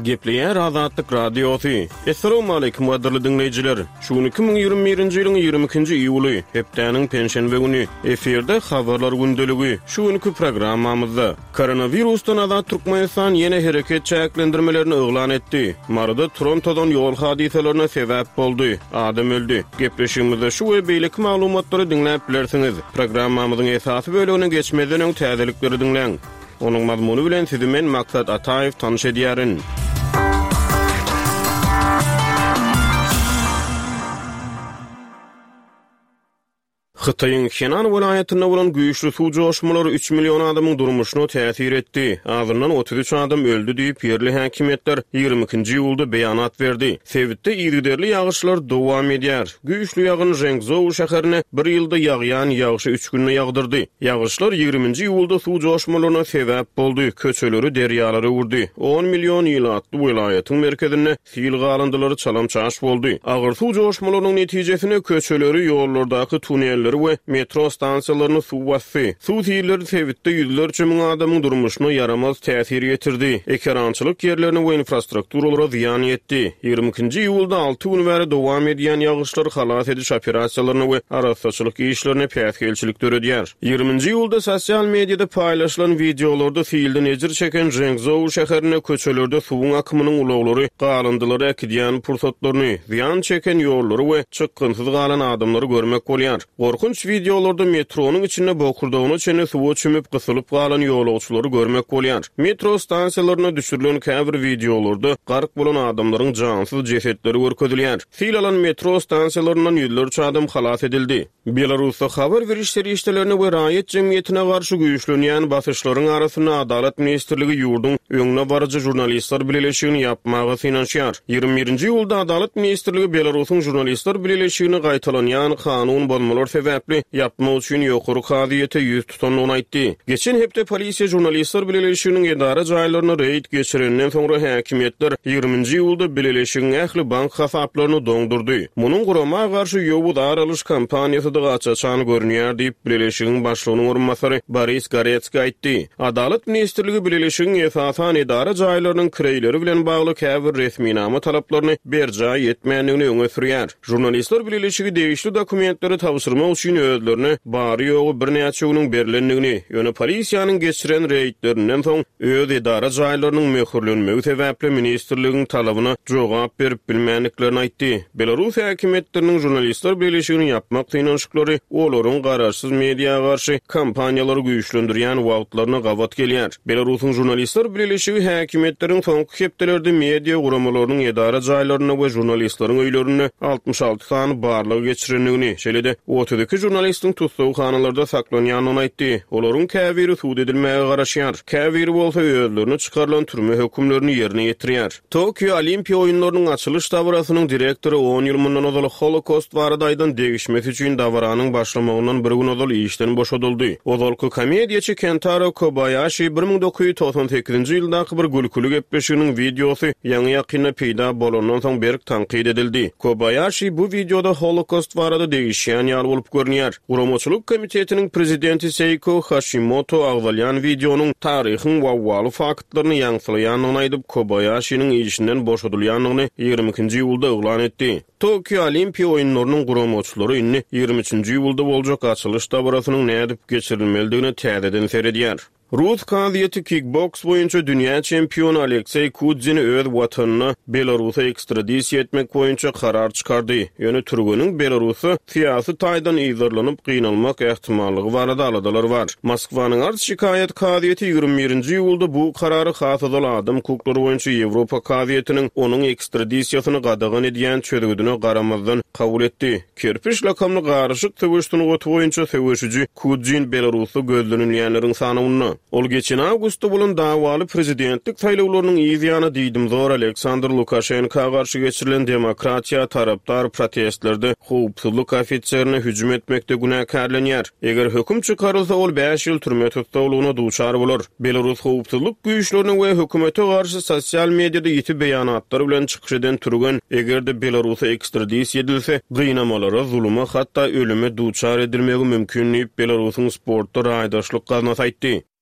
Gepleýär Azatlyk Radiosy. Assalamu alaykum wadirli dinleýijiler. Şu 2021-nji ýylyň 22-nji iýuly, hepdeniň penşenbe güni eferde habarlar gündeligi. Şu günkü programmamyzda koronavirusdan azat Türkmenistan ýene hereket çäklendirmelerini oglan etdi. Marada Torontodan ýol hadiselerine sebäp boldy. Adam öldü. Gepleşigimizde şu we beýleki maglumatlary dinläp bilersiňiz. Programmamyzyň esasy bölügine geçmeden öň täzelikleri dinleň. Onuň mazmuny bilen sizi men Maksat Ataýew tanyş edýärin. Xitayın Henan vilayetinde bolan güýçli suw joşmalary 3 million adamyň durmuşyna täsir etdi. Azyndan 33 adam öldü diýip ýerli häkimetler 22-nji ýylda beýanat berdi. Sewitde ýygyderli ýagyşlar dowam edýär. Güýçli ýagyn Zhengzhou şäherine bir ýylda ýagýan ýagşy 3 günde ýagdyrdy. Ýagyşlar 20-nji ýylda suw joşmalaryna sebäp boldy. Köçeleri, derýalary urdy. 10 million ýyl atly vilayetyň merkezine sil galandylary çalamçaş boldy. Agyr suw joşmalarynyň netijesinde köçeleri, ýollardaky tunelleri we metro stansiýalaryny suw basdy. Suw ýylary sewitde ýüzlerçe miň adamyň durmuşyna yaramaz täsir ýetirdi. Ekrançylyk ýerlerine we infrastrukturalaryna ziýan ýetdi. 22-nji ýylda 6 gün bäri dowam edýän ýagyşlar halas ediş operasiýalaryny we araççylyk işlerini päsgelçilik töredýär. 20-nji ýylda sosial mediada paýlaşylan videolarda fiilden ejir çeken Zhengzhou şäherine köçelerde suwun akymynyň ulaglary, galandylary ekidýän pursatlaryny, ziýan çeken ýollary we çykgynsyz galan adamlary görmek bolýar. Korkunç videolarda metronyň içinde bokurdagyny çene suwa çümüp gysylyp galan ýolagçylary görmek bolýar. Metro stansiýalaryna düşürilen käbir videolarda gark bolan adamlaryň jansyz jesetleri görkezilýär. Fil alan metro stansiýalarynyň ýüzlerçe adam halas edildi. Belarusda habar berişleri işlerini we raýat jemgyýetine garşy güýçlenýän basyşlaryň arasyna Adalet Ministrligi ýurdun öňüne barjy jurnalistler bileşigini ýapmagy finansiýar. 21-nji ýylda Adalet Ministrligi Belarusyň jurnalistler bileşigini gaýtalanýan kanun bolmalar sebäpli ýapmak üçin ýokary hadyýete ýüz tutanyny aýtdy. Geçen hepde polisiýa jurnalistler bileşiginiň edara jaýlaryna reýd geçirenden soňra häkimetler 20-nji ýylda bileşigiň ähli bank hasaplaryny doňdurdy. Munyň gurama garşy ýowud aralyş kampaniýasy da gaçaçan görünýär diýip bileşigiň başlygynyň orunmasary Boris Goretskiy aýtdy. Adalet Ministrligi bileşigiň esasan edara jaýlarynyň kireýleri bilen bagly käbir resminama talaplaryny berja ýetmänligini öňe sürýär. Jurnalistler bileşigi degişli dokumentleri tapşyrmak üçin özlerini bary ýogy bir näçe güniň berilenligini, ýöne polisiýanyň geçiren reýtlerinden soň öz edara jaýlarynyň möhürlenmegi sebäpli ministrligiň talabyna jogap berip bilmänliklerini aýtdy. Belarus häkimetleriniň jurnalistler bileşigini ýapmak tynançyklary olaryň garaşsyz mediýaga garşy kampaniýalary güýçlendirýän wagtlaryna gawat gelýär. Belarusyň jurnalistler bileşigi häkimetleriň soňky hepdelerde mediýa guramalarynyň edara jaýlaryna we jurnalistleriň öýlerini 66 sany barlygy geçirenligini, şeýle-de 32 jurnalistin tutsawyxanalarda saklanýanyny aýtdy. Olaryň käbiri suud edilmäge garaşýar. Käbiri bolsa özlerini çykarylan türme hökümlerini ýerine ýetirýär. Tokyo Olimpiýa oýunlarynyň açylış dawrasynyň direktori 10 ýyl mundan ozal Holocaust baradaýdan degişmesi üçin dawranyň başlamagyndan bir gün ozal işden boşadyldy. Ozalky komediýaçy Kentaro Kobayashi 1998-nji ýyldaky bir gülküli gepleşiginiň videosy ýaňy ýakyna peýda bolandan soň berk tanqid edildi. Kobayashi bu videoda Holocaust barada degişýän ýaly bolup görünýär. Guramaçylyk komitetiniň prezidenti Seiko Hashimoto agzalyan videonun taryhyň wawwaly faktlaryny ýaňsylaýanyny aýdyp Kobayashi'niň işinden boşadylýanyny 22-nji ýylda oglan etdi. Tokyo Olimpiýa oýunlarynyň guramaçylary inni 23-nji ýylda boljak açylış dawrasynyň nädip geçirilmeligini täzeden seredýär. Rus kaziýeti kickboks boýunça dünýä çempionu Aleksey Kudzini öz watanyna Belarusa ekstradisiýa etmek boýunça karar çykardy. Ýöne türgüniň Belarusy syýasy taýdan izarlanyp gynalmak ähtimallygy barada aladalar bar. Moskwanyň arz şikaýet kaziýeti 21-nji ýylda bu karary hasy adam hukuklary boýunça Ýewropa kaziýetiniň onuň ekstradisiýasyny gadagan edýän çözgüdüne garamazdan kabul etdi. Kirpiş lakamly garaşyk töweşdüni goty boýunça töweşiji Kudzin Belarusy gözlenilýänleriň sanawyny ol geçen awgustda bolan dawaly prezidentlik saýlawlarynyň ýyzyany diýdim zor Aleksandr Lukashenko garşy geçirilen demokratiýa tarapdar protestlerde howpsuzlyk ofitserine hüjüm etmekde günäkärlenýär. Eger höküm çykarylsa ol 5 ýyl türme tutulmagyna duçar bolar. Belarus howpsuzlyk güýçleriniň we hökümete garşy sosial mediada ýeti beýanatlary bilen çykyş eden türgen egerde Belarus'a ekstradisiýa edilse gynamalara, zuluma hatda ölüme duçar edilmegi mümkin diýip Belarusyň sportda raýdaşlyk gazanasy aýtdy.